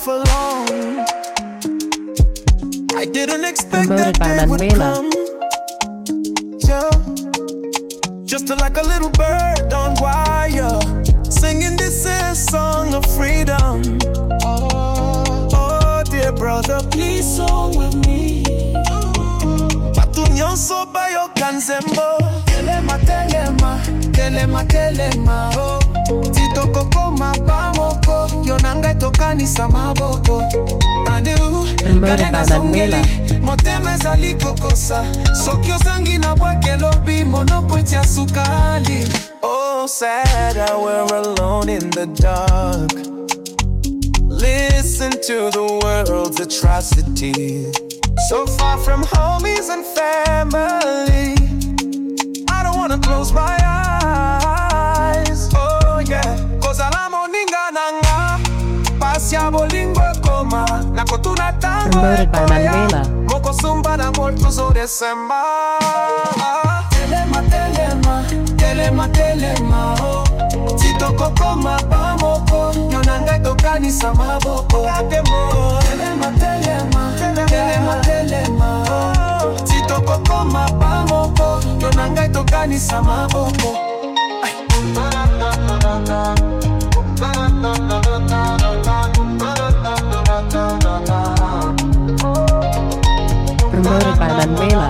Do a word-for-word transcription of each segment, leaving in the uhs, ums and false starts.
for long. I didn't expect Promoted that by day would Manuela. come. Yeah. Just like a little bird on wire, singing this is song of freedom. Oh, oh dear brother, please song with me. Patunyoso bayo kanzembo. Telema, telema, telema, telema. Oh, tito koko mabamoko, yonanga tokani samaboko. Adu, Promoted by Manuela. motema zali kokosa. Sokyo sangi na bwake lobi, monopotia sukali. Oh, sad that we're alone in the dark. Listen to the world's atrocity. So far from homies and family, I don't wanna close my eyes. Oh yeah, cause alamo ninga nanga Pasya bolingo koma Nakotuna tango Promoted by Manuela. Moko sumba na morto so desemba. Telema, telema, telema, telema oh. Tito koko mabamoko Yonanga tokani samaboko Telema, telema, telema, telema oh. Tito koko mabamoko Yonanga tokani samaboko. Promoted by Manuela.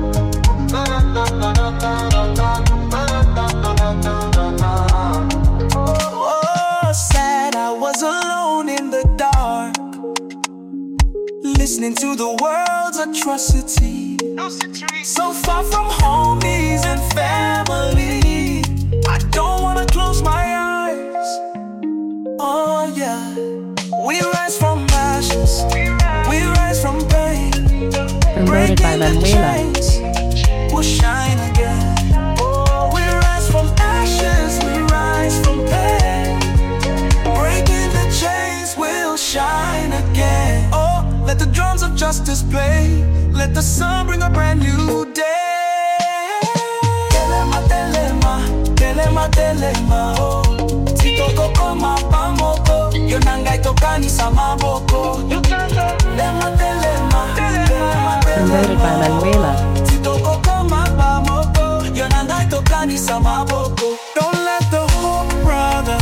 Oh, sad I was alone in the dark, listening to the world's atrocity. So far from homies and family, I don't wanna close my eyes. Oh yeah, we rise from ashes, we rise from pain. Promoted by Manuela. We'll shine again. Oh, we rise from ashes, we rise from pain. Breaking the chains, we'll shine again. Oh, let the drums of justice play. Let the sun bring a brand new day. Telema, telema, telema, telema, oh. Tito koko mapamoko, yonanga itokani samaboko. Telema, telema, telema, Promoted by Manuela. Tito koko mapamoko, yonanga itokani samaboko. Don't let the hope, brother.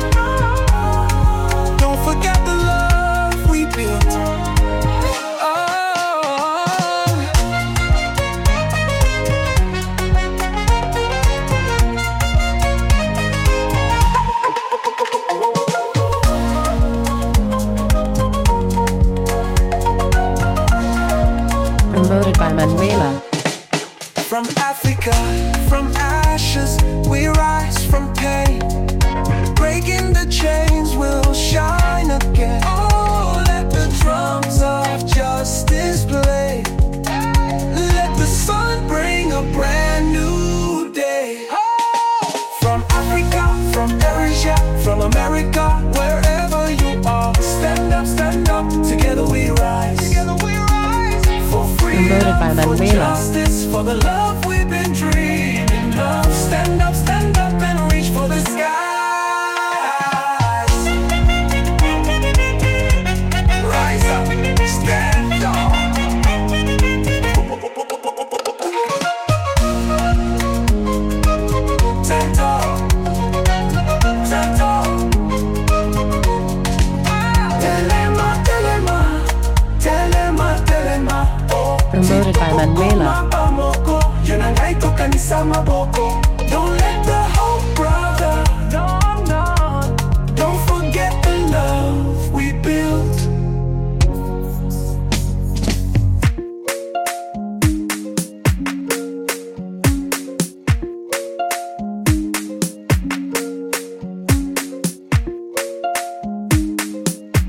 Don't forget the love we built. Promoted by Manuela. From Africa, from ashes, we rise from pain. Breaking the chains, we'll shine again. Oh, let the drums of justice play. Let the sun bring a brand new day. From Africa, from Asia, from America, wherever you are, stand up, stand up, together we rise. Together we rise. For freedom, Promoted by for Manuela. justice, for the love we've been dreaming of. Stand up, stand up and reach for the skies. Rise up, stand up. Stand up, stand up. Telema, telema, telema, telema. Oh, Promoted by Manuela. don't let the hope, brother. No, no. Don't forget the love we built.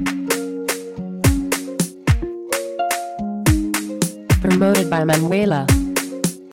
Promoted by Manuela.